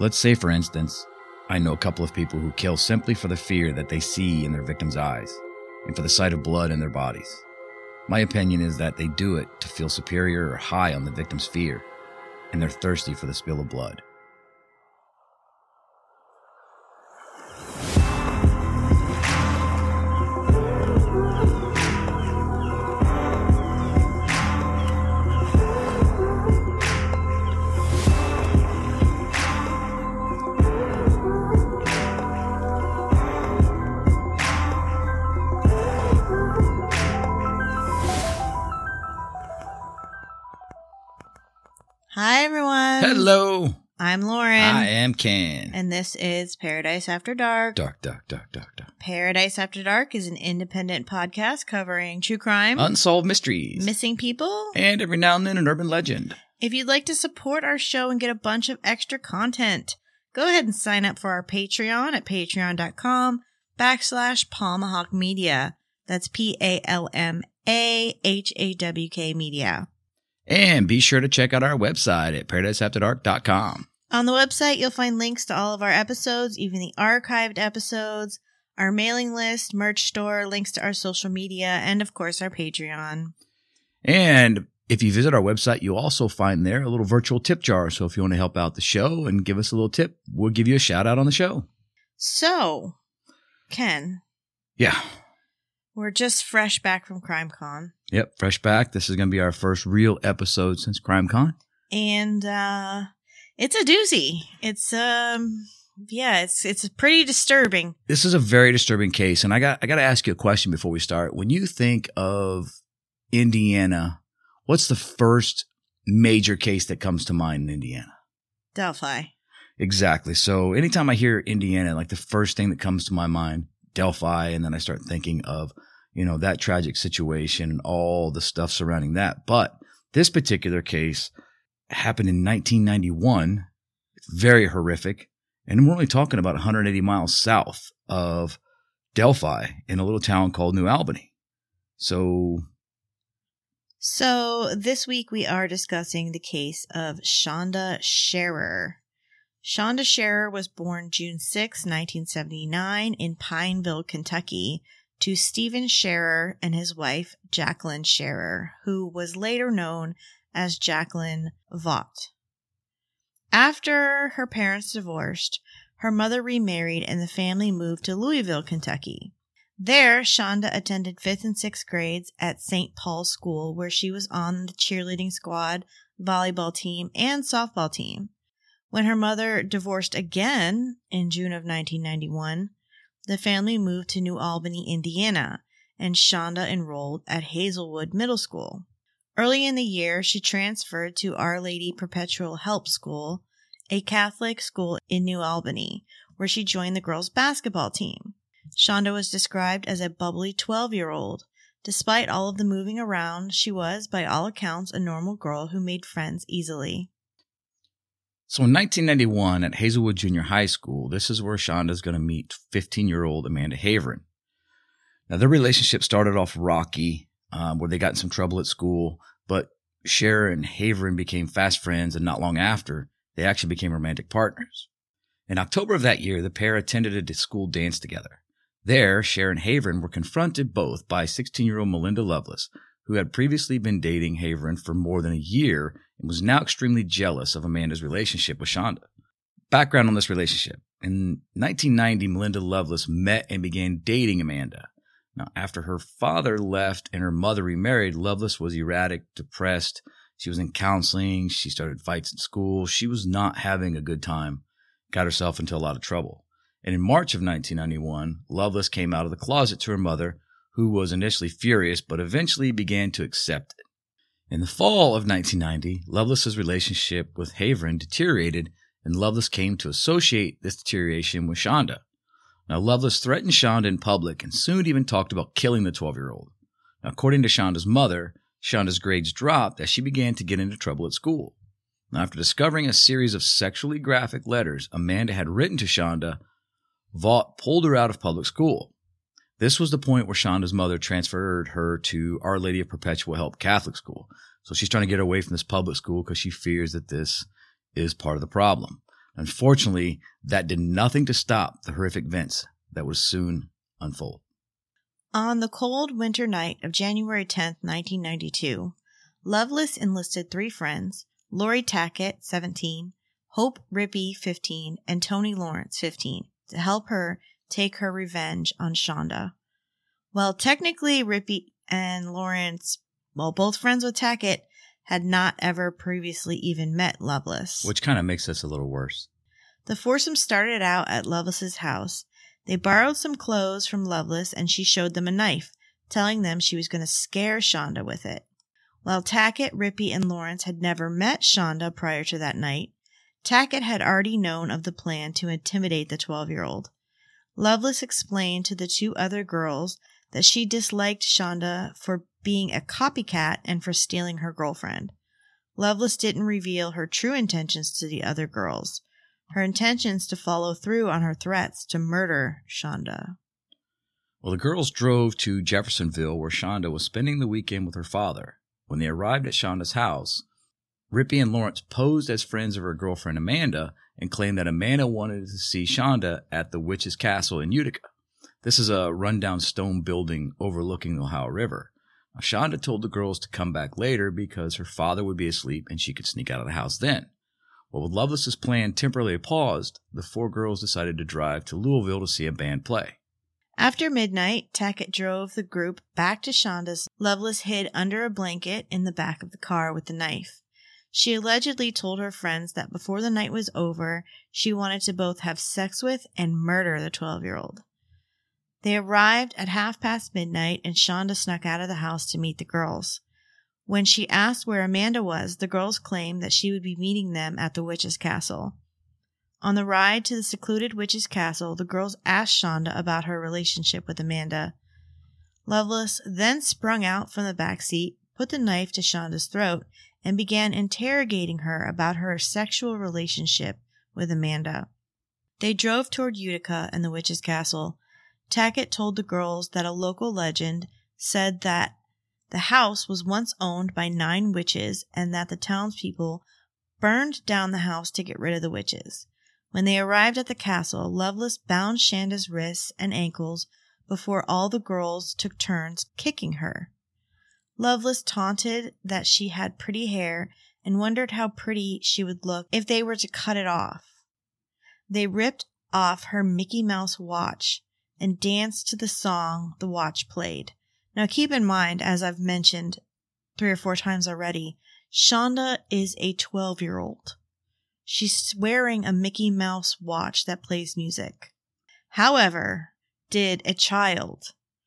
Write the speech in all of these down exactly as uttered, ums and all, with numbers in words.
Let's say, for instance, I know a couple of people who kill simply for the fear that they see in their victims' eyes and for the sight of blood in their bodies. My opinion is that they do it to feel superior or high on the victim's fear, and they're thirsty for the spill of blood. Hi, everyone. Hello. I'm Lauren. I am Ken. And this is Paradise After Dark. Dark, dark, dark, dark, dark. Paradise After Dark is an independent podcast covering true crime, Unsolved mysteries, missing people, and every now and then an urban legend. If you'd like to support our show and get a bunch of extra content, go ahead and sign up for our Patreon at patreon.com backslash Palmahawk Media. That's P A L M A H A W K Media. And be sure to check out our website at paradise after dark dot com. On the website, you'll find links to all of our episodes, even the archived episodes, our mailing list, merch store, links to our social media, and of course, our Patreon. And if you visit our website, you'll also find there a little virtual tip jar. So if you want to help out the show and give us a little tip, we'll give you a shout out on the show. So, Ken. Yeah. We're just fresh back from CrimeCon. Yep, fresh back. This is going to be our first real episode since CrimeCon. And uh, it's a doozy. It's, um, yeah, it's it's pretty disturbing. This is a very disturbing case. And I got I got to ask you a question before we start. When you think of Indiana, what's the first major case that comes to mind in Indiana? Delphi. Exactly. So anytime I hear Indiana, like the first thing that comes to my mind, Delphi, and then I start thinking of, you know, that tragic situation and all the stuff surrounding that. But this particular case happened in nineteen ninety-one. It's very horrific. And we're only talking about one hundred eighty miles south of Delphi in a little town called New Albany. So... So this week we are discussing the case of Shonda Scherer. Shonda Scherer was born June sixth, nineteen seventy-nine in Pineville, Kentucky, to Stephen Scherer and his wife, Jacqueline Scherer, who was later known as Jacqueline Vaught. After her parents divorced, her mother remarried and the family moved to Louisville, Kentucky. There, Shonda attended fifth and sixth grades at Saint Paul's School, where she was on the cheerleading squad, volleyball team, and softball team. When her mother divorced again in June of nineteen ninety-one, the family moved to New Albany, Indiana, and Shonda enrolled at Hazelwood Middle School. Early in the year, she transferred to Our Lady Perpetual Help School, a Catholic school in New Albany, where she joined the girls' basketball team. Shonda was described as a bubbly twelve-year-old. Despite all of the moving around, she was, by all accounts, a normal girl who made friends easily. So in nineteen ninety-one at Hazelwood Junior High School, this is where Shonda's going to meet fifteen-year-old Amanda Havern. Now, their relationship started off rocky, um, where they got in some trouble at school, but Scherer and Havern became fast friends, and not long after, they actually became romantic partners. In October of that year, the pair attended a school dance together. There, Scherer and Havern were confronted both by sixteen-year-old Melinda Lovelace, who had previously been dating Havern for more than a year and was now extremely jealous of Amanda's relationship with Shonda. Background on this relationship. In nineteen ninety, Melinda Lovelace met and began dating Amanda. Now, after her father left and her mother remarried, Lovelace was erratic, depressed. She was in counseling. She started fights in school. She was not having a good time. Got herself into a lot of trouble. And in March of nineteen ninety-one, Lovelace came out of the closet to her mother, who was initially furious, but eventually began to accept it. In the fall of nineteen ninety, Lovelace's relationship with Havern deteriorated, and Lovelace came to associate this deterioration with Shonda. Now, Lovelace threatened Shonda in public and soon even talked about killing the twelve-year-old. Now, according to Shonda's mother, Shonda's grades dropped as she began to get into trouble at school. Now, after discovering a series of sexually graphic letters Amanda had written to Shonda, Vaught pulled her out of public school. This was the point where Shonda's mother transferred her to Our Lady of Perpetual Help Catholic School. So she's trying to get away from this public school because she fears that this is part of the problem. Unfortunately, that did nothing to stop the horrific events that would soon unfold. On the cold winter night of January tenth, nineteen ninety-two, Lovelace enlisted three friends, Lori Tackett, seventeen, Hope Rippey, fifteen, and Tony Lawrence, fifteen, to help her take her revenge on Shonda. Well, technically, Rippey and Lawrence, well, both friends with Tackett, had not ever previously even met Lovelace. Which kind of makes this a little worse. The foursome started out at Lovelace's house. They borrowed some clothes from Lovelace, and she showed them a knife, telling them she was going to scare Shonda with it. While Tackett, Rippey, and Lawrence had never met Shonda prior to that night, Tackett had already known of the plan to intimidate the twelve-year-old. Lovelace explained to the two other girls that she disliked Shonda for being a copycat and for stealing her girlfriend. Lovelace didn't reveal her true intentions to the other girls. Her intentions to follow through on her threats to murder Shonda. Well, the girls drove to Jeffersonville, where Shonda was spending the weekend with her father. When they arrived at Shonda's house, Rippey and Lawrence posed as friends of her girlfriend Amanda and claimed that Amanda wanted to see Shonda at the Witch's Castle in Utica. This is a rundown stone building overlooking the Ohio River. Now, Shonda told the girls to come back later because her father would be asleep and she could sneak out of the house then. Well, with Lovelace's plan temporarily paused, the four girls decided to drive to Louisville to see a band play. After midnight, Tackett drove the group back to Shonda's. Lovelace hid under a blanket in the back of the car with the knife. She allegedly told her friends that before the night was over, she wanted to both have sex with and murder the twelve-year-old. They arrived at half past midnight, and Shonda snuck out of the house to meet the girls. When she asked where Amanda was, the girls claimed that she would be meeting them at the Witch's Castle. On the ride to the secluded Witch's Castle, the girls asked Shonda about her relationship with Amanda. Lovelace then sprung out from the back seat, put the knife to Shonda's throat, and began interrogating her about her sexual relationship with Amanda. They drove toward Utica and the Witch's Castle. Tackett told the girls that a local legend said that the house was once owned by nine witches and that the townspeople burned down the house to get rid of the witches. When they arrived at the castle, Lovelace bound Shanda's wrists and ankles before all the girls took turns kicking her. Lovelace taunted that she had pretty hair and wondered how pretty she would look if they were to cut it off. They ripped off her Mickey Mouse watch and danced to the song the watch played. Now keep in mind, as I've mentioned three or four times already, Shonda is a twelve-year-old. She's wearing a Mickey Mouse watch that plays music. However, did a child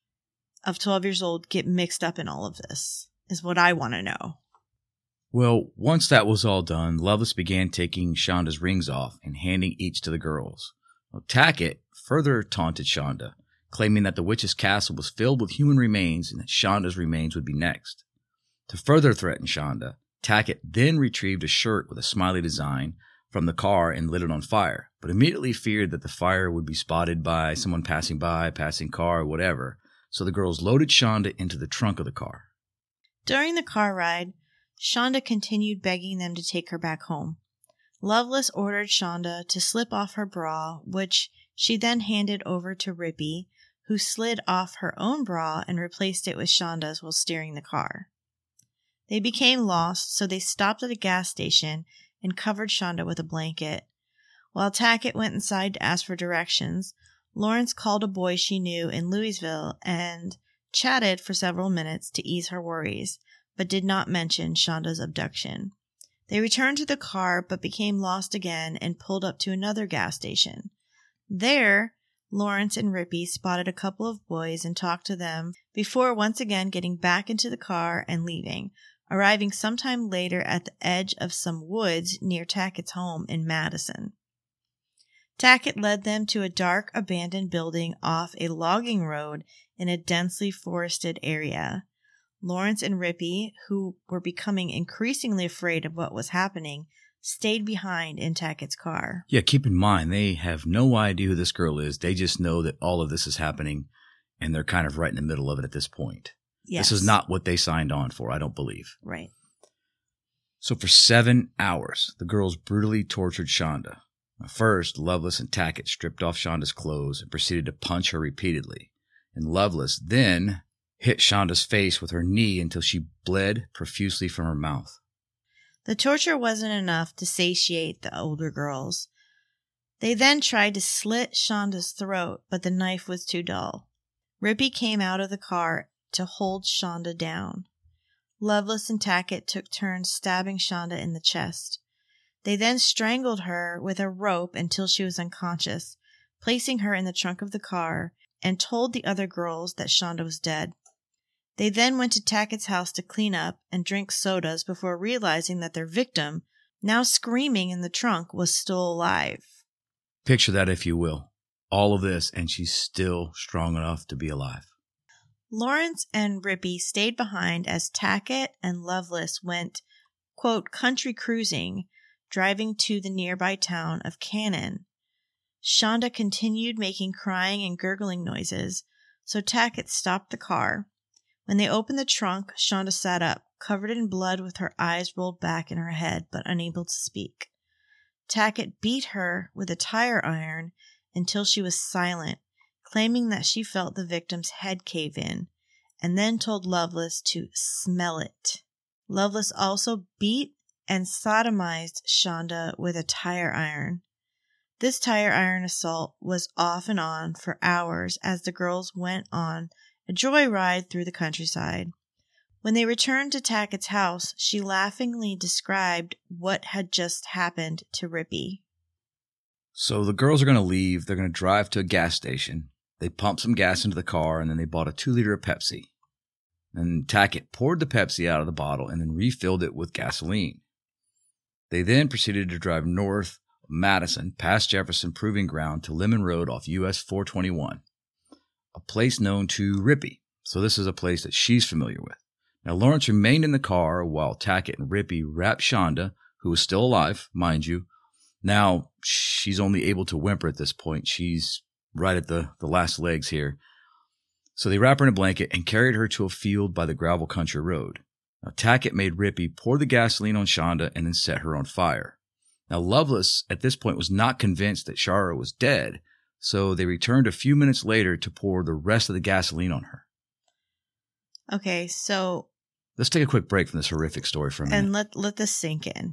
of twelve years old get mixed up in all of this, is what I want to know. Well, once that was all done, Lovelace began taking Shonda's rings off and handing each to the girls. Well, Tackett further taunted Shonda, claiming that the witch's castle was filled with human remains and that Shonda's remains would be next. To further threaten Shonda, Tackett then retrieved a shirt with a smiley design from the car and lit it on fire, but immediately feared that the fire would be spotted by someone passing by, passing car, or whatever, so the girls loaded Shonda into the trunk of the car. During the car ride, Shonda continued begging them to take her back home. Lovelace ordered Shonda to slip off her bra, which she then handed over to Rippey, who slid off her own bra and replaced it with Shonda's while steering the car. They became lost, so they stopped at a gas station and covered Shonda with a blanket. While Tackett went inside to ask for directions, Lawrence called a boy she knew in Louisville and chatted for several minutes to ease her worries, but did not mention Shonda's abduction. They returned to the car but became lost again and pulled up to another gas station. There, Lawrence and Rippey spotted a couple of boys and talked to them before once again getting back into the car and leaving, arriving sometime later at the edge of some woods near Tackett's home in Madison. Tackett led them to a dark, abandoned building off a logging road in a densely forested area. Lawrence and Rippey, who were becoming increasingly afraid of what was happening, stayed behind in Tackett's car. Yeah, keep in mind, they have no idea who this girl is. They just know that all of this is happening, and they're kind of right in the middle of it at this point. Yes. This is not what they signed on for, I don't believe. Right. So for seven hours, the girls brutally tortured Shonda. First, Lovelace and Tackett stripped off Shonda's clothes and proceeded to punch her repeatedly. And Lovelace then hit Shonda's face with her knee until she bled profusely from her mouth. The torture wasn't enough to satiate the older girls. They then tried to slit Shonda's throat, but the knife was too dull. Rippey came out of the car to hold Shonda down. Lovelace and Tackett took turns stabbing Shonda in the chest. They then strangled her with a rope until she was unconscious, placing her in the trunk of the car, and told the other girls that Shonda was dead. They then went to Tackett's house to clean up and drink sodas before realizing that their victim, now screaming in the trunk, was still alive. Picture that, if you will. All of this, and she's still strong enough to be alive. Lawrence and Rippey stayed behind as Tackett and Lovelace went, quote, country cruising, driving to the nearby town of Cannon. Shonda continued making crying and gurgling noises, so Tackett stopped the car. When they opened the trunk, Shonda sat up, covered in blood with her eyes rolled back in her head, but unable to speak. Tackett beat her with a tire iron until she was silent, claiming that she felt the victim's head cave in, and then told Lovelace to smell it. Lovelace also beat and sodomized Shonda with a tire iron. This tire iron assault was off and on for hours as the girls went on a joyride through the countryside. When they returned to Tackett's house, she laughingly described what had just happened to Rippey. So the girls are going to leave. They're going to drive to a gas station. They pumped some gas into the car, and then they bought a two-liter of Pepsi. And Tackett poured the Pepsi out of the bottle and then refilled it with gasoline. They then proceeded to drive north of Madison, past Jefferson Proving Ground, to Lemon Road off U S four twenty-one, a place known to Rippey. So this is a place that she's familiar with. Now, Lawrence remained in the car while Tackett and Rippey wrapped Shonda, who was still alive, mind you. Now, she's only able to whimper at this point. She's right at the, the last legs here. So they wrapped her in a blanket and carried her to a field by the gravel country road. Now, Tackett made Rippey pour the gasoline on Shonda and then set her on fire. Now, Lovelace at this point was not convinced that Shara was dead, so they returned a few minutes later to pour the rest of the gasoline on her. Okay, so... Let's take a quick break from this horrific story for a minute. And let, let this sink in.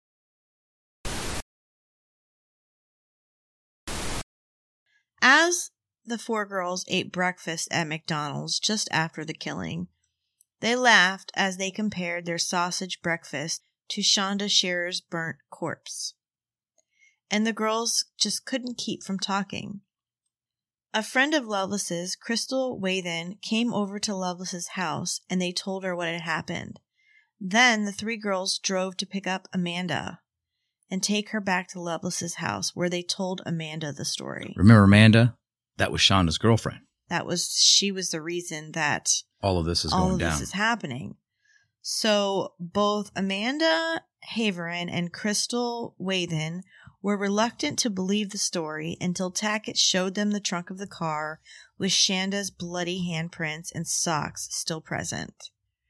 As the four girls ate breakfast at McDonald's just after the killing, they laughed as they compared their sausage breakfast to Shonda Scherer's burnt corpse. And the girls just couldn't keep from talking. A friend of Lovelace's, Crystal Wathen, came over to Lovelace's house and they told her what had happened. Then the three girls drove to pick up Amanda and take her back to Lovelace's house, where they told Amanda the story. Remember Amanda? That was Shonda's girlfriend. That was, she was the reason that all of this is all going of down. this is happening. So both Amanda Haverin and Crystal Wathen were reluctant to believe the story until Tackett showed them the trunk of the car with Shanda's bloody handprints and socks still present.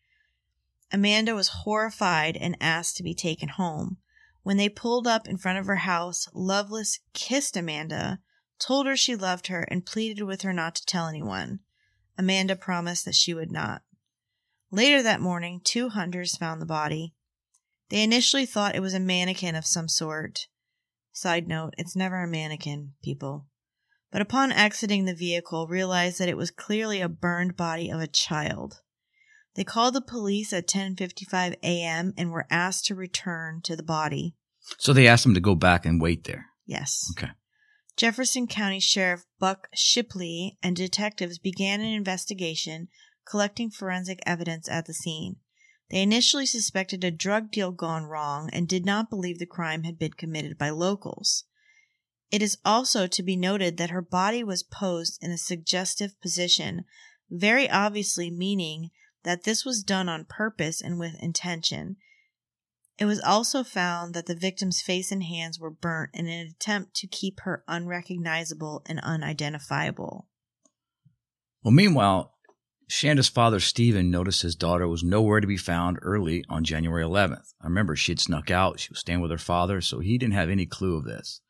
Amanda was horrified and asked to be taken home. When they pulled up in front of her house, Lovelace kissed Amanda, told her she loved her, and pleaded with her not to tell anyone. Amanda promised that she would not. Later that morning, two hunters found the body. They initially thought it was a mannequin of some sort. Side note, it's never a mannequin, people. But upon exiting the vehicle, realized that it was clearly a burned body of a child. They called the police at ten fifty-five a.m. and were asked to return to the body. So they asked them to go back and wait there? Yes. Okay. Jefferson County Sheriff Buck Shipley and detectives began an investigation, collecting forensic evidence at the scene. They initially suspected a drug deal gone wrong and did not believe the crime had been committed by locals. It is also to be noted that her body was posed in a suggestive position, very obviously meaning that this was done on purpose and with intention. It was also found that the victim's face and hands were burnt in an attempt to keep her unrecognizable and unidentifiable. Well, meanwhile, Shanda's father, Stephen, noticed his daughter was nowhere to be found early on January eleventh. I remember she had snuck out. She was staying with her father, so he didn't have any clue of this.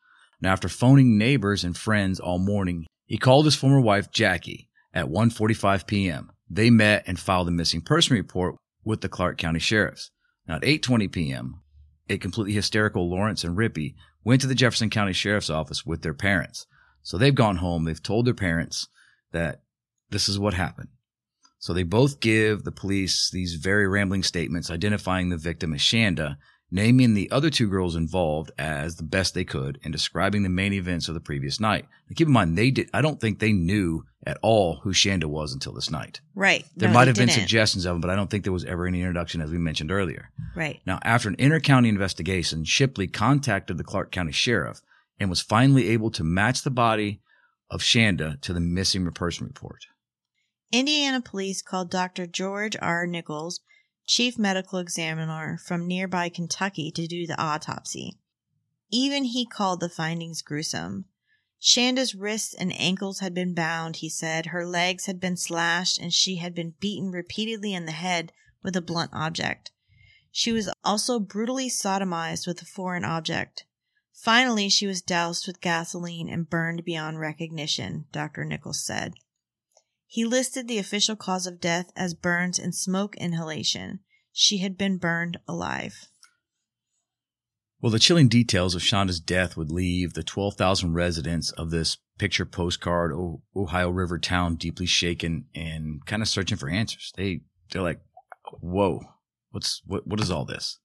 Now, after phoning neighbors and friends all morning, he called his former wife, Jackie, at one forty-five p.m. They met and filed a missing person report with the Clark County Sheriffs. Now, at eight twenty p.m., a completely hysterical Lawrence and Rippey went to the Jefferson County Sheriff's Office with their parents. So they've gone home. They've told their parents that this is what happened. So they both give the police these very rambling statements identifying the victim as Shanda, naming the other two girls involved as the best they could, and describing the main events of the previous night. Now, keep in mind, they did. I don't think they knew at all who Shanda was until this night. Right. There No, might they have been didn't. suggestions of them, but I don't think there was ever any introduction, as we mentioned earlier. Right. Now, after an inter-county investigation, Shipley contacted the Clark County Sheriff and was finally able to match the body of Shanda to the missing person report. Indiana police called Doctor George R. Nichols, chief medical examiner from nearby Kentucky, to do the autopsy. Even he called the findings gruesome. Shanda's wrists and ankles had been bound, he said. Her legs had been slashed, and she had been beaten repeatedly in the head with a blunt object. She was also brutally sodomized with a foreign object. Finally, she was doused with gasoline and burned beyond recognition, Doctor Nichols said. He listed the official cause of death as burns and smoke inhalation. She had been burned alive. Well, the chilling details of Shanda's death would leave the twelve thousand residents of this picture postcard Ohio River town deeply shaken and kind of searching for answers. They, they're like, whoa, what's, what, what is all this?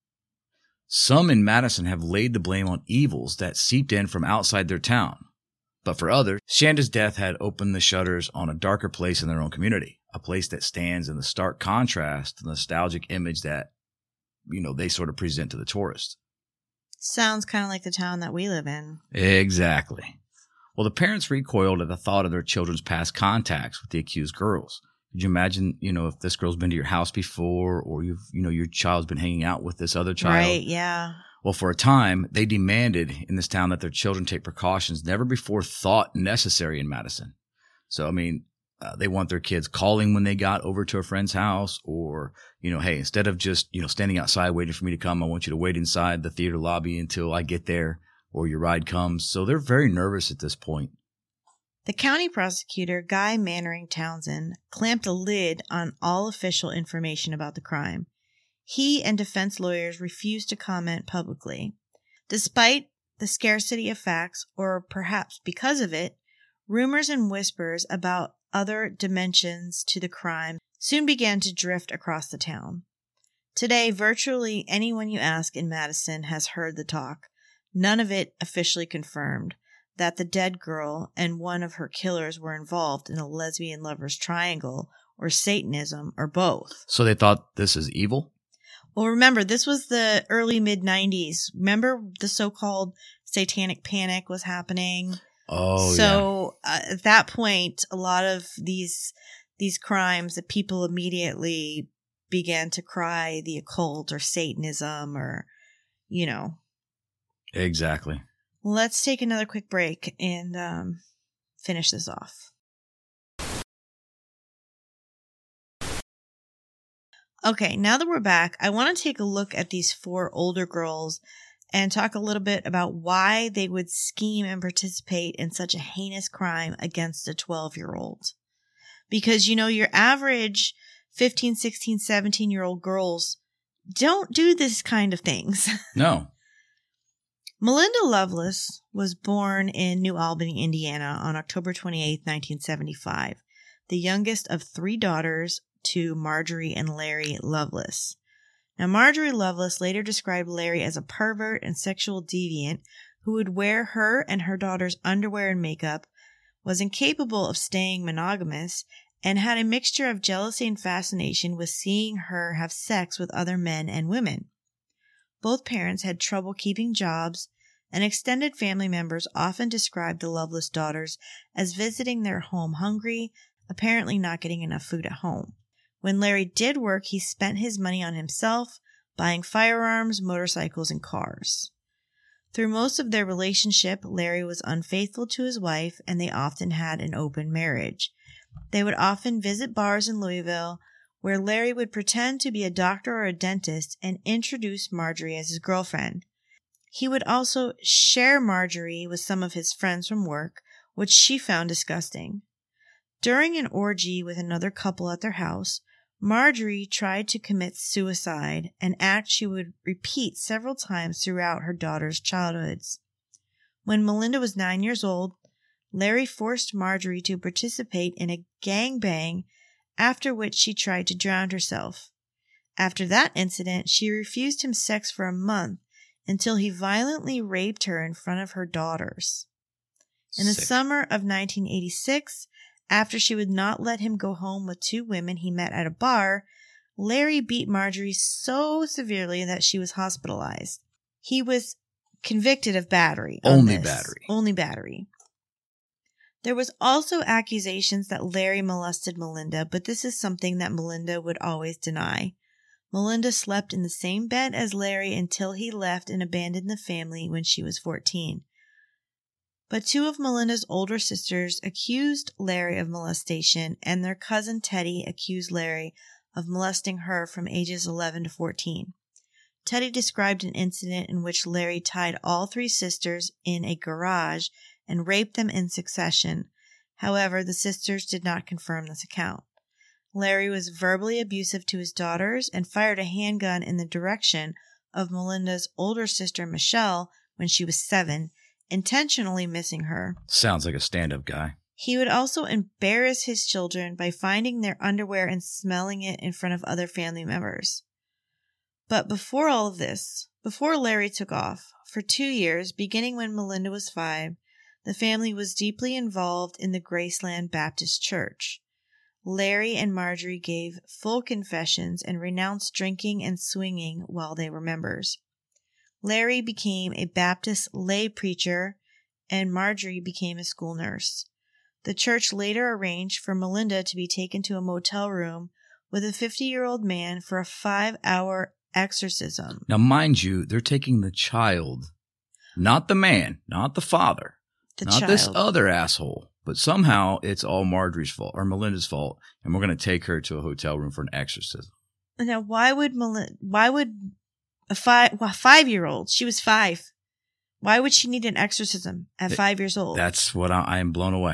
Some in Madison have laid the blame on evils that seeped in from outside their town. But for others, Shanda's death had opened the shutters on a darker place in their own community, a place that stands in the stark contrast to the nostalgic image that, you know, they sort of present to the tourist. Sounds kind of like the town that we live in. Exactly. Well, the parents recoiled at the thought of their children's past contacts with the accused girls. Could you imagine, you know, if this girl's been to your house before, or you've, you know, your child's been hanging out with this other child? Right, yeah. Well, for a time, they demanded in this town that their children take precautions never before thought necessary in Madison. So, I mean, uh, they want their kids calling when they got over to a friend's house, or, you know, hey, instead of just, you know, standing outside waiting for me to come, I want you to wait inside the theater lobby until I get there or your ride comes. So they're very nervous at this point. The county prosecutor, Guy Mannering Townsend, clamped a lid on all official information about the crime. He and defense lawyers refused to comment publicly. Despite the scarcity of facts, or perhaps because of it, rumors and whispers about other dimensions to the crime soon began to drift across the town. Today, virtually anyone you ask in Madison has heard the talk, none of it officially confirmed, that the dead girl and one of her killers were involved in a lesbian lovers triangle, or Satanism, or both. So they thought this is evil? Well, remember, this was the early mid nineties. Remember the so-called satanic panic was happening? Oh, so yeah. uh, at that point, a lot of these these crimes that people immediately began to cry the occult or Satanism, or, you know. Exactly. Let's take another quick break and um, finish this off. Okay, now that we're back, I want to take a look at these four older girls and talk a little bit about why they would scheme and participate in such a heinous crime against a twelve-year-old. Because, you know, your average fifteen, sixteen, seventeen-year-old girls don't do this kind of things. No. Melinda Lovelace was born in New Albany, Indiana on October twenty-eighth, nineteen seventy-five, the youngest of three daughters to Marjorie and Larry Lovelace. Now, Marjorie Lovelace later described Larry as a pervert and sexual deviant who would wear her and her daughter's underwear and makeup, was incapable of staying monogamous, and had a mixture of jealousy and fascination with seeing her have sex with other men and women. Both parents had trouble keeping jobs, and extended family members often described the Lovelace daughters as visiting their home hungry, apparently not getting enough food at home. When Larry did work, he spent his money on himself, buying firearms, motorcycles, and cars. Through most of their relationship, Larry was unfaithful to his wife, and they often had an open marriage. They would often visit bars in Louisville, where Larry would pretend to be a doctor or a dentist and introduce Marjorie as his girlfriend. He would also share Marjorie with some of his friends from work, which she found disgusting. During an orgy with another couple at their house, Marjorie tried to commit suicide, an act she would repeat several times throughout her daughter's childhoods. When Melinda was nine years old, Larry forced Marjorie to participate in a gangbang, after which she tried to drown herself. After that incident, she refused him sex for a month until he violently raped her in front of her daughters. In the Sick. summer of nineteen eighty-six, after she would not let him go home with two women he met at a bar, Larry beat Marjorie so severely that she was hospitalized. He was convicted of battery. on Only this. battery. Only battery. There was also accusations that Larry molested Melinda, but this is something that Melinda would always deny. Melinda slept in the same bed as Larry until he left and abandoned the family when she was fourteen. But two of Melinda's older sisters accused Larry of molestation, and their cousin Teddy accused Larry of molesting her from ages eleven to fourteen. Teddy described an incident in which Larry tied all three sisters in a garage and raped them in succession. However, the sisters did not confirm this account. Larry was verbally abusive to his daughters and fired a handgun in the direction of Melinda's older sister Michelle when she was seven, intentionally missing her. Sounds like a stand-up guy. He would also embarrass his children by finding their underwear and smelling it in front of other family members. But before all of this, before Larry took off, for two years, beginning when Melinda was five, the family was deeply involved in the Graceland Baptist Church. Larry and Marjorie gave full confessions and renounced drinking and swinging while they were members. Larry became a Baptist lay preacher, and Marjorie became a school nurse. The church later arranged for Melinda to be taken to a motel room with a fifty-year-old man for a five-hour exorcism. Now, mind you, they're taking the child, not the man, not the father, The not child. this other asshole, but somehow it's all Marjorie's fault or Melinda's fault, and we're going to take her to a hotel room for an exorcism. Now, why would Melinda, why would a five, well, five-year-old, she was five, why would she need an exorcism at It- five years old? That's what I, I am blown away.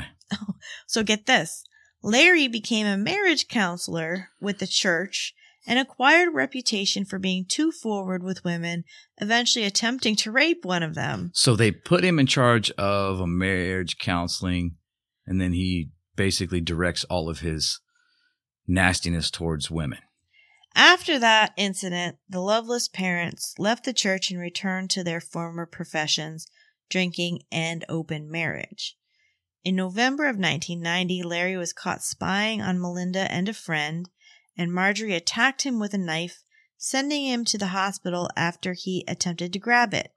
So get this. Larry became a marriage counselor with the church and acquired a reputation for being too forward with women, eventually attempting to rape one of them. So they put him in charge of a marriage counseling, and then he basically directs all of his nastiness towards women. After that incident, the loveless parents left the church and returned to their former professions, drinking and open marriage. In November of nineteen ninety, Larry was caught spying on Melinda and a friend, and Marjorie attacked him with a knife, sending him to the hospital after he attempted to grab it.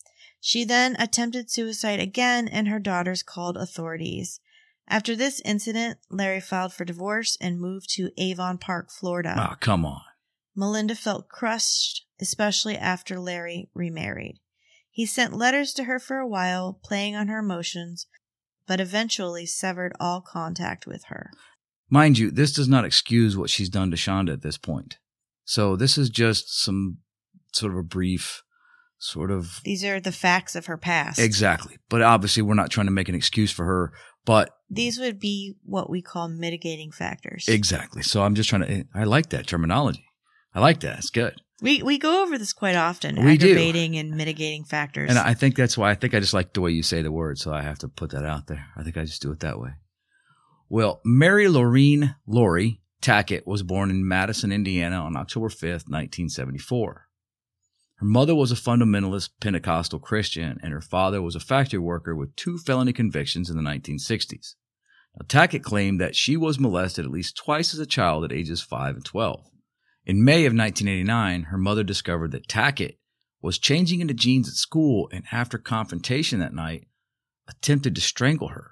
She then attempted suicide again, and her daughters called authorities. After this incident, Larry filed for divorce and moved to Avon Park, Florida. Ah, come on. Melinda felt crushed, especially after Larry remarried. He sent letters to her for a while, playing on her emotions, but eventually severed all contact with her. Mind you, this does not excuse what she's done to Shonda at this point. So this is just some sort of a brief sort of... These are the facts of her past. Exactly. But obviously we're not trying to make an excuse for her, but... These would be what we call mitigating factors. Exactly. So I'm just trying to... I like that terminology. I like that. It's good. We we go over this quite often, We do. aggravating and mitigating factors. And I think that's why I think I just like the way you say the word, so I have to put that out there. I think I just do it that way. Well, Mary Lorene Laurie Tackett was born in Madison, Indiana on October fifth, nineteen seventy-four. Her mother was a fundamentalist Pentecostal Christian, and her father was a factory worker with two felony convictions in the nineteen sixties. Now, Tackett claimed that she was molested at least twice as a child at ages five and twelve. In May of nineteen eighty-nine, her mother discovered that Tackett was changing into jeans at school, and after confrontation that night, attempted to strangle her.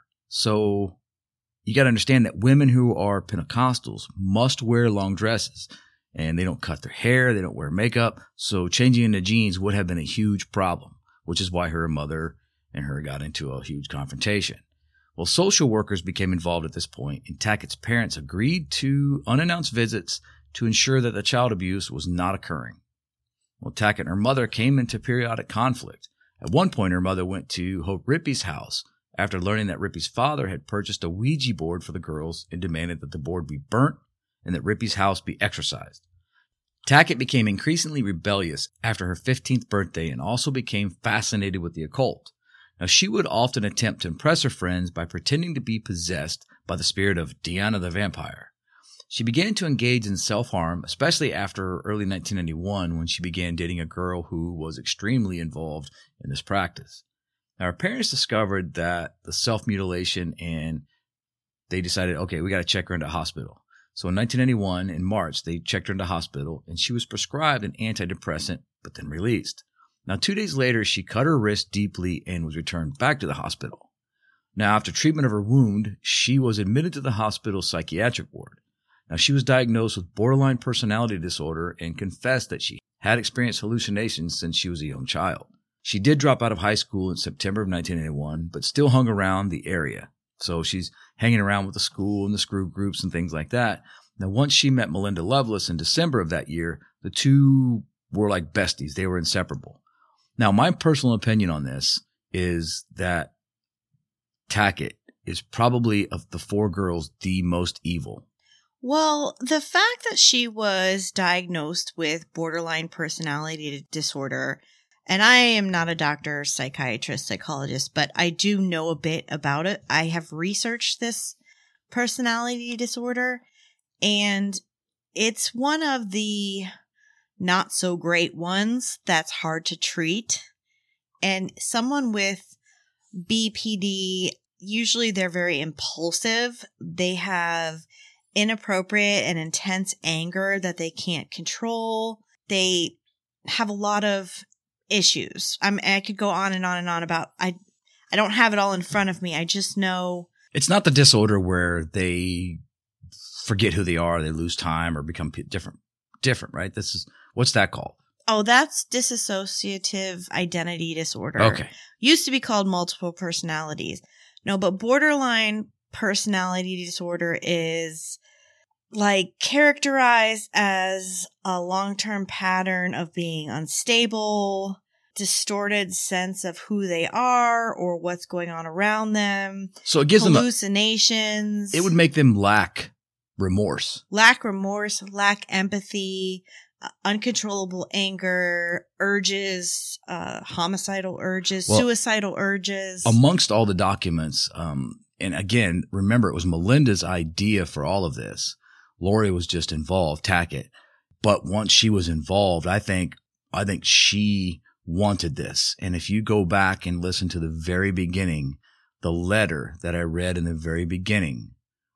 So you got to understand that women who are Pentecostals must wear long dresses, and they don't cut their hair, they don't wear makeup, so changing into jeans would have been a huge problem, which is why her mother and her got into a huge confrontation. Well, social workers became involved at this point, and Tackett's parents agreed to unannounced visits to ensure that the child abuse was not occurring. Well, Tackett and her mother came into periodic conflict. At one point, her mother went to Hope Rippey's house after learning that Rippey's father had purchased a Ouija board for the girls and demanded that the board be burnt and that Rippey's house be exorcised. Tackett became increasingly rebellious after her fifteenth birthday and also became fascinated with the occult. Now, she would often attempt to impress her friends by pretending to be possessed by the spirit of Diana the vampire. She began to engage in self-harm, especially after early nineteen ninety-one when she began dating a girl who was extremely involved in this practice. Now, her parents discovered that the self-mutilation and they decided, okay, we got to check her into hospital. So in nineteen ninety-one, in March, they checked her into hospital and she was prescribed an antidepressant, but then released. Now, two days later, she cut her wrist deeply and was returned back to the hospital. Now, after treatment of her wound, she was admitted to the hospital's psychiatric ward. Now, she was diagnosed with borderline personality disorder and confessed that she had experienced hallucinations since she was a young child. She did drop out of high school in September of nineteen eighty-one, but still hung around the area. So she's hanging around with the school and the screw groups and things like that. Now, once she met Melinda Loveless in December of that year, the two were like besties. They were inseparable. Now, my personal opinion on this is that Tackett is probably, of the four girls, the most evil. Well, the fact that she was diagnosed with borderline personality disorder, and I am not a doctor, psychiatrist, psychologist, but I do know a bit about it. I have researched this personality disorder, and it's one of the not so great ones that's hard to treat. And someone with B P D, usually they're very impulsive. They have inappropriate and intense anger that they can't control. They have a lot of issues. I'm, I could go on and on and on about, I, I don't have it all in front of me. I just know. It's not the disorder where they forget who they are, they lose time or become different, different, right? This is, what's that called? Oh, that's dissociative identity disorder. Okay. Used to be called multiple personalities. No, but borderline personality disorder is like characterized as a long-term pattern of being unstable, distorted sense of who they are or what's going on around them. So it gives hallucinations. them a, it would make them lack remorse. Lack remorse, lack empathy, uh, uncontrollable anger, urges, uh, homicidal urges, well, suicidal urges. Amongst all the documents, um, and again, remember, it was Melinda's idea for all of this. Lori was just involved, Tackett. But once she was involved, I think, I think she wanted this. And if you go back and listen to the very beginning, the letter that I read in the very beginning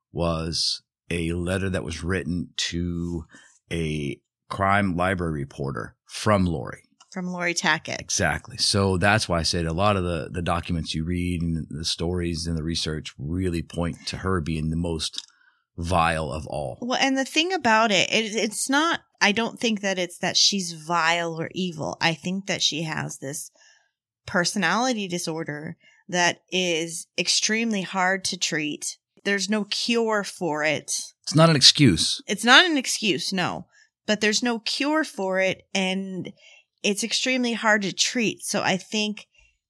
was a letter that was written to a crime library reporter from Lori. From Lori Tackett. Exactly. So that's why I said a lot of the, the documents you read and the stories and the research really point to her being the most vile of all. Well, and the thing about it, it, it's not, I don't think that it's that she's vile or evil. I think that she has this personality disorder that is extremely hard to treat. There's no cure for it. It's not an excuse. It's not an excuse, no. But there's no cure for it, and it's extremely hard to treat. So I think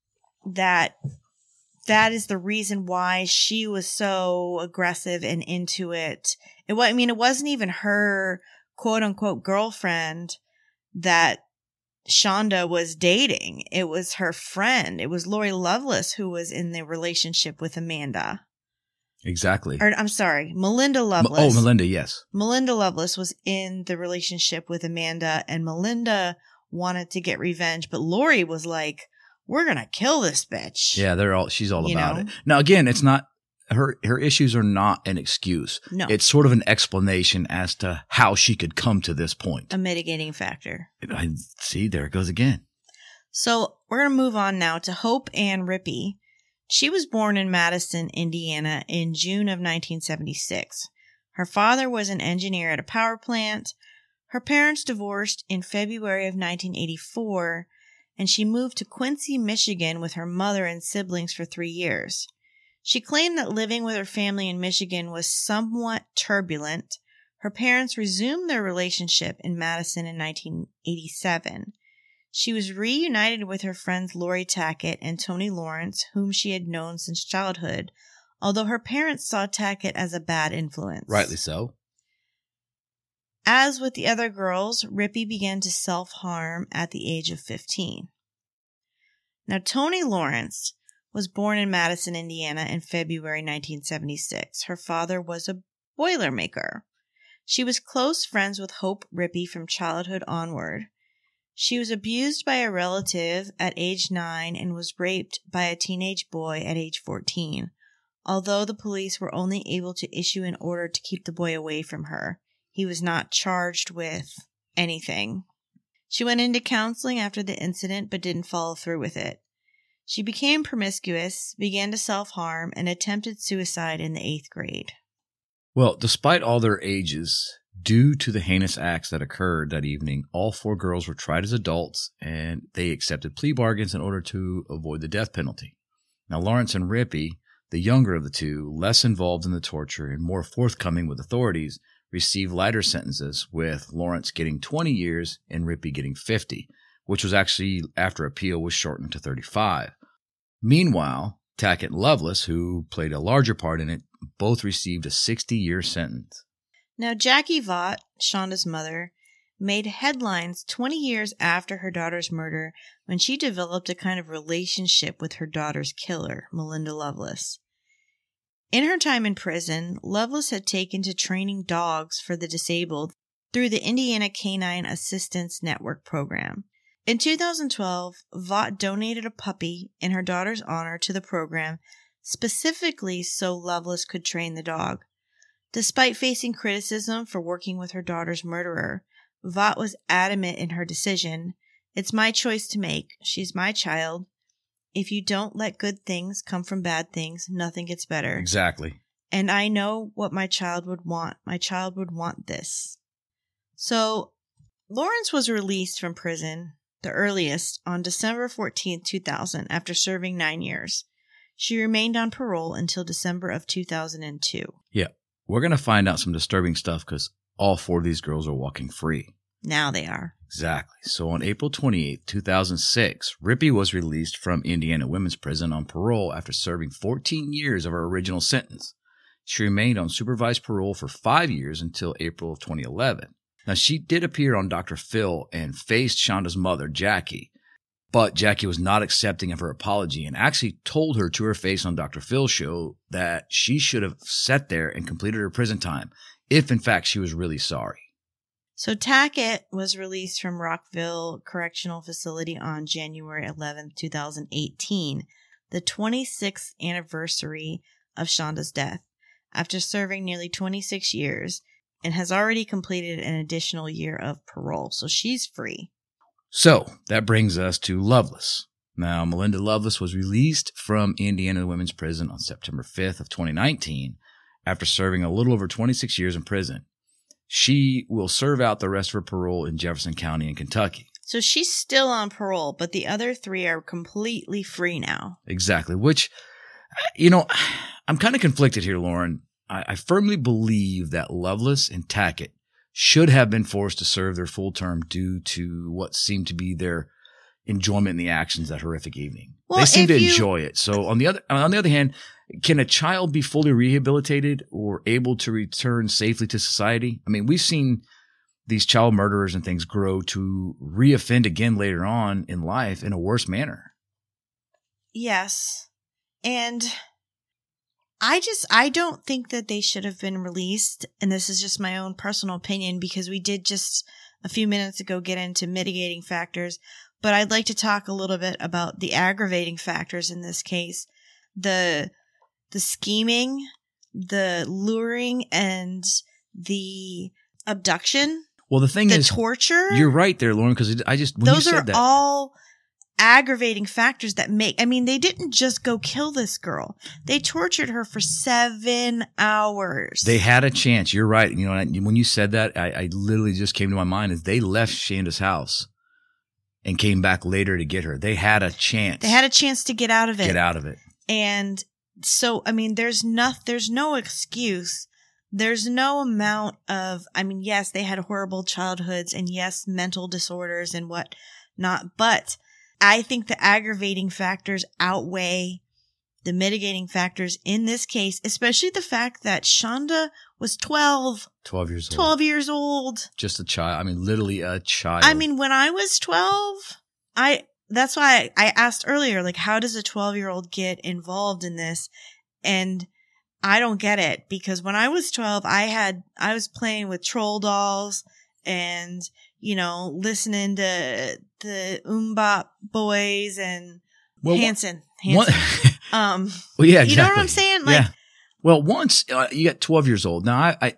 that that is the reason why she was so aggressive and into it. It, I mean, it wasn't even her quote unquote girlfriend that Shonda was dating. It was her friend. It was Lori Loveless who was in the relationship with Amanda. Exactly. Or I'm sorry, Melinda Loveless. Oh, Melinda, yes. Melinda Loveless was in the relationship with Amanda, and Melinda wanted to get revenge, but Lori was like, we're going to kill this bitch. Yeah, they're all, she's all you about know? it. Now, again, it's not, her, her issues are not an excuse. No. It's sort of an explanation as to how she could come to this point. A mitigating factor. I see, there it goes again. So we're going to move on now to Hope Ann Rippey. She was born in Madison, Indiana in June of nineteen seventy-six. Her father was an engineer at a power plant. Her parents divorced in February of nineteen eighty-four, and she moved to Quincy, Michigan with her mother and siblings for three years. She claimed that living with her family in Michigan was somewhat turbulent. Her parents resumed their relationship in Madison in nineteen eighty-seven. She was reunited with her friends Lori Tackett and Tony Lawrence, whom she had known since childhood, although her parents saw Tackett as a bad influence. Rightly so. As with the other girls, Rippey began to self-harm at the age of fifteen. Now, Tony Lawrence was born in Madison, Indiana in February nineteen seventy-six. Her father was a boilermaker. She was close friends with Hope Rippey from childhood onward. She was abused by a relative at age nine and was raped by a teenage boy at age fourteen, although the police were only able to issue an order to keep the boy away from her. He was not charged with anything. She went into counseling after the incident but didn't follow through with it. She became promiscuous, began to self-harm, and attempted suicide in the eighth grade. Well, despite all their ages, due to the heinous acts that occurred that evening, all four girls were tried as adults, and they accepted plea bargains in order to avoid the death penalty. Now, Lawrence and Rippey, the younger of the two, less involved in the torture and more forthcoming with authorities, received lighter sentences, with Lawrence getting twenty years and Rippey getting fifty, which was actually after appeal was shortened to thirty-five. Meanwhile, Tackett and Loveless, who played a larger part in it, both received a sixty-year sentence. Now, Jackie Vaught, Shonda's mother, made headlines twenty years after her daughter's murder when she developed a kind of relationship with her daughter's killer, Melinda Loveless. In her time in prison, Loveless had taken to training dogs for the disabled through the Indiana Canine Assistance Network program. In two thousand twelve, Vaught donated a puppy in her daughter's honor to the program, specifically so Loveless could train the dog. Despite facing criticism for working with her daughter's murderer, Vaught was adamant in her decision. It's my choice to make. She's my child. If you don't let good things come from bad things, nothing gets better. Exactly. And I know what my child would want. My child would want this. So, Lawrence was released from prison, the earliest, on December fourteenth, two thousand, after serving nine years. She remained on parole until December of two thousand two. Yeah, we're going to find out some disturbing stuff because all four of these girls are walking free. Now they are. Exactly. So on April twenty-eighth, two thousand six, Rippey was released from Indiana Women's Prison on parole after serving fourteen years of her original sentence. She remained on supervised parole for five years until April of twenty eleven. Now, she did appear on Doctor Phil and faced Shonda's mother, Jackie, but Jackie was not accepting of her apology and actually told her to her face on Doctor Phil's show that she should have sat there and completed her prison time if, in fact, she was really sorry. So Tackett was released from Rockville Correctional Facility on January eleventh, two thousand eighteen, the twenty-sixth anniversary of Shonda's death, after serving nearly twenty-six years, and has already completed an additional year of parole. So she's free. So that brings us to Loveless. Now, Melinda Loveless was released from Indiana Women's Prison on September fifth of twenty nineteen after serving a little over twenty-six years in prison. She will serve out the rest of her parole in Jefferson County in Kentucky. So she's still on parole, but the other three are completely free now. Exactly, which, you know, I'm kind of conflicted here, Lauren. I, I firmly believe that Loveless and Tackett should have been forced to serve their full term due to what seemed to be their enjoyment in the actions that horrific evening. Well, they seem to you, enjoy it. So on the other on the other hand, can a child be fully rehabilitated or able to return safely to society? I mean, we've seen these child murderers and things grow to reoffend again later on in life in a worse manner. Yes. And I just, I don't think that they should have been released. And this is just my own personal opinion because we did just a few minutes ago get into mitigating factors. But I'd like to talk a little bit about the aggravating factors in this case. The the scheming, the luring, and the abduction. Well, the thing the is, torture. You're right there, Lauren, because I just, when those you said are that, all aggravating factors that make, I mean, they didn't just go kill this girl. They tortured her for seven hours. They had a chance. You're right. You know, and when you said that, I, I literally just came to my mind is they left Shanda's house and came back later to get her. They had a chance. They had a chance to get out of it. Get out of it. And so, I mean, there's no, there's no excuse. There's no amount of, I mean, yes, they had horrible childhoods and yes, mental disorders and what not but. I think the aggravating factors outweigh the mitigating factors in this case, especially the fact that Shonda was twelve. twelve years old. twelve years old. Just a child. I mean, literally a child. I mean, when I was twelve, I, that's why I asked earlier, like, how does a twelve year old get involved in this? And I don't get it, because when I was twelve, I had, I was playing with troll dolls and, you know, listening to the Umbop Boys and well, Hanson. One, Hanson. um, well, yeah, exactly. You know what I'm saying? Like, yeah. Well, once uh, you got twelve years old. Now, I, I,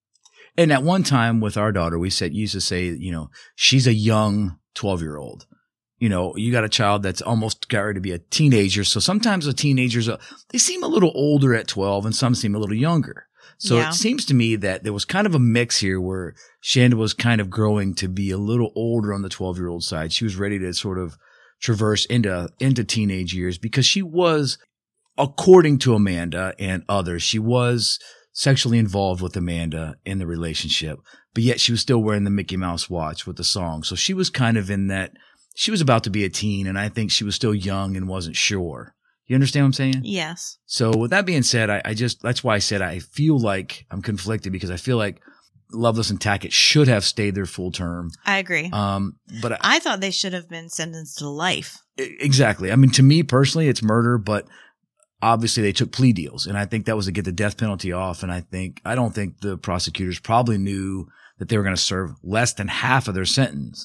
and at one time with our daughter, we said, used to say, you know, she's a young twelve year old. You know, you got a child that's almost got ready to be a teenager. So sometimes the teenagers, uh, they seem a little older at twelve and some seem a little younger. So yeah. It seems to me that there was kind of a mix here where Shanda was kind of growing to be a little older on the twelve year old side. She was ready to sort of traverse into, into teenage years because she was, according to Amanda and others, she was sexually involved with Amanda in the relationship, but yet she was still wearing the Mickey Mouse watch with the song. So she was kind of in that, she was about to be a teen, and I think she was still young and wasn't sure. You understand what I'm saying? Yes. So with that being said, I, I just, that's why I said I feel like I'm conflicted because I feel like Loveless and Tackett should have stayed their full term. I agree. Um, but I, I thought they should have been sentenced to life. Exactly. I mean, to me personally, it's murder, but obviously they took plea deals, and I think that was to get the death penalty off. And I think, I don't think the prosecutors probably knew that they were going to serve less than half of their sentence.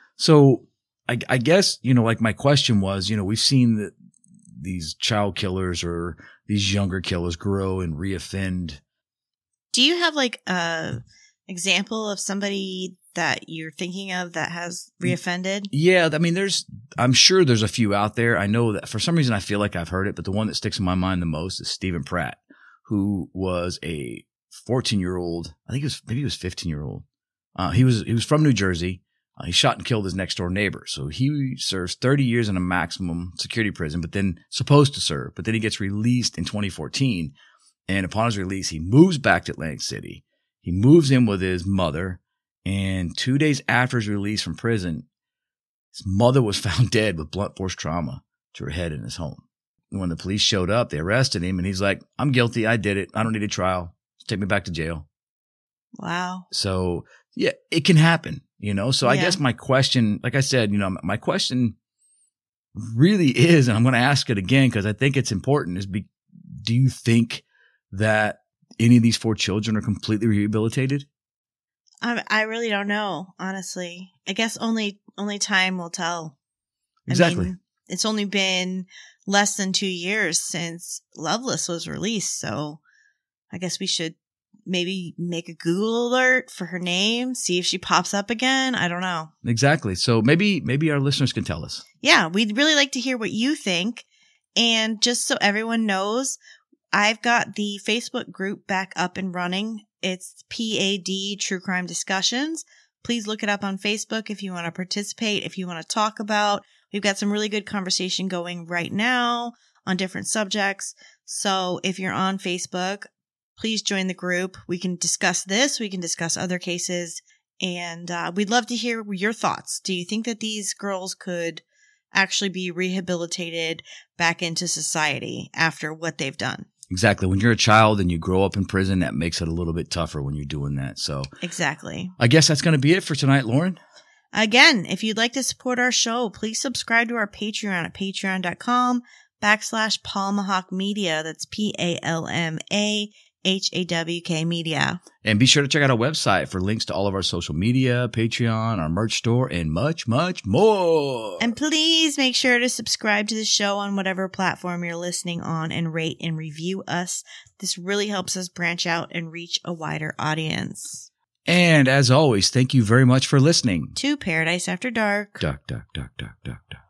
So I, I guess, you know, like my question was, you know, we've seen that these child killers or these younger killers grow and reoffend. Do you have like a example of somebody that you're thinking of that has reoffended? Yeah. I mean, there's, I'm sure there's a few out there. I know that for some reason I feel like I've heard it, but the one that sticks in my mind the most is Stephen Pratt, who was a fourteen year old. I think it was, maybe he was fifteen year old. Uh, he was, he was from New Jersey. Uh, he shot and killed his next door neighbor. So he serves thirty years in a maximum security prison, but then supposed to serve, but then he gets released in twenty fourteen. And upon his release, he moves back to Atlantic City. He moves in with his mother. And two days after his release from prison, his mother was found dead with blunt force trauma to her head in his home. And when the police showed up, they arrested him and he's like, I'm guilty. I did it. I don't need a trial. Just take me back to jail. Wow. So yeah, it can happen. You know, so I Yeah. guess my question, like I said, you know, my question really is, and I'm going to ask it again because I think it's important, is be, do you think that any of these four children are completely rehabilitated? I I really don't know, honestly. I guess only only time will tell. Exactly. I mean, it's only been less than two years since Loveless was released, so I guess we should maybe make a Google alert for her name, see if she pops up again. I don't know. Exactly. So maybe maybe our listeners can tell us. Yeah, we'd really like to hear what you think. And just so everyone knows, I've got the Facebook group back up and running. It's P A D True Crime Discussions. Please look it up on Facebook if you want to participate, if you want to talk about. We've got some really good conversation going right now on different subjects. So if you're on Facebook, please join the group. We can discuss this. We can discuss other cases. And uh, we'd love to hear your thoughts. Do you think that these girls could actually be rehabilitated back into society after what they've done? Exactly. When you're a child and you grow up in prison, that makes it a little bit tougher when you're doing that. So exactly. I guess that's going to be it for tonight, Lauren. Again, if you'd like to support our show, please subscribe to our Patreon at patreon.com backslash Palmahawk Media. That's P A L M A H A W K Media. And be sure to check out our website for links to all of our social media, Patreon, our merch store, and much, much more. And please make sure to subscribe to the show on whatever platform you're listening on and rate and review us. This really helps us branch out and reach a wider audience. And as always, thank you very much for listening To Paradise After Dark. Duck, duck, duck, duck, duck, duck.